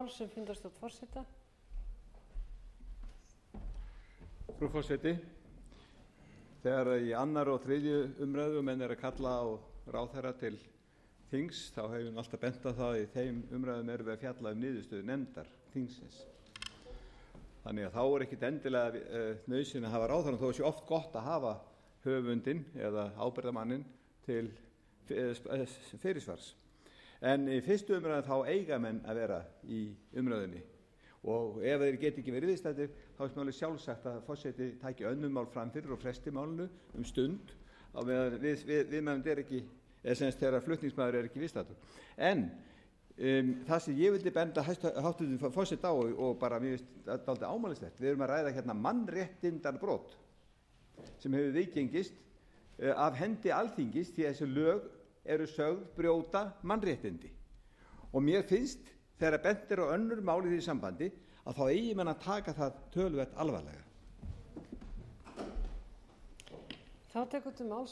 sem fundarstjórn forseta. Frú forseti, þegar í 2. og 3. umræðu menn að kalla á ráðherra til þings, þá hefur við alltaf bent á það í þeim umræðum erum við að fjalla niðurstöðu nefndar þingsins. Þannig að þá ekkert endilega nauðsyn að hafa ráðherrann, þó sé oft gott að hafa höfundinn eða ábyrgðarmanninn til fyrirsvars. En í 1. umræðu þá eiga menn að vera í umræðunni og ef þeir geti ekki verið viðstaddir þá er málið sjálfsagt að forseti taki önnur mál fram fyrir og fresti málinu stund á meðan viðmælandi er ekki, eða semst þegar flutningsmaður er ekki viðstaddur. En það sem ég vildi benda háttvirtum forseta á og bara mér finnst dálítið ámælislegt, við erum að ræða hérna mannréttindabrot sem hefur viðgengist af hendi Alþingis því að þessi lög eru sögð brjóta mannréttindi. Og mér finnst þegar bent er á önnur mál í því sambandi að þá eigi menn að taka það töluvert alvarlega. Þá tekur til máls